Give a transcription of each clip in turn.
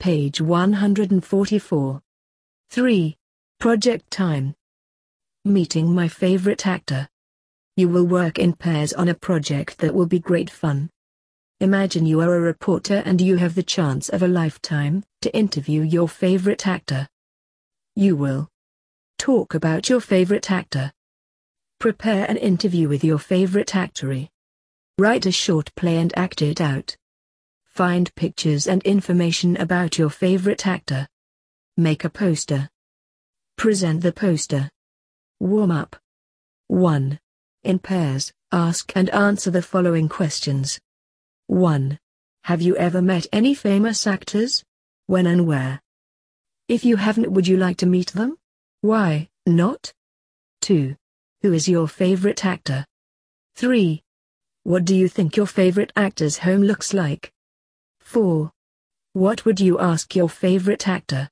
page 144. 3. Project time. Meeting my favorite actor. You will work in pairs on a project that will be great fun. Imagine you are a reporter and you have the chance of a lifetime to interview your favorite actor. You will talk about your favorite actor. Prepare an interview with your favorite actor. Write a short play and act it out. Find pictures and information about your favorite actor. Make a poster. Present the poster. Warm up. 1. In pairs, ask and answer the following questions. 1. Have you ever met any famous actors? When and where? If you haven't, would you like to meet them? Why not? 2. Who is your favorite actor? 3. What do you think your favorite actor's home looks like? 4. What would you ask your favorite actor?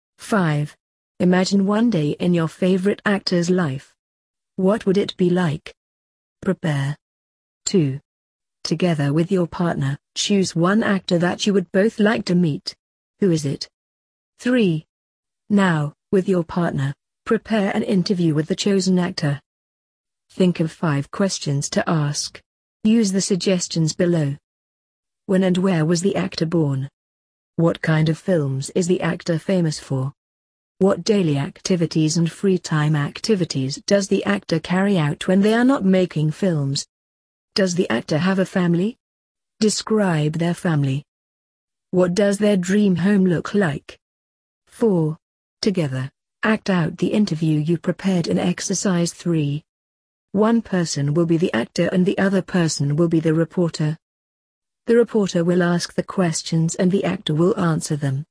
5. Imagine one day in your favorite actor's life. What would it be like? Prepare. 2. Together with your partner, choose one actor that you would both like to meet. Who is it? 3. Now, with your partner, prepare an interview with the chosen actor. Think of 5 questions to ask. Use the suggestions below. When and where was the actor born? What kind of films is the actor famous for? What daily activities and free time activities does the actor carry out when they are not making films? Does the actor have a family? Describe their family. What does their dream home look like? 4. Together, act out the interview you prepared in exercise 3. One person will be the actor and the other person will be the reporter. The reporter will ask the questions and the actor will answer them.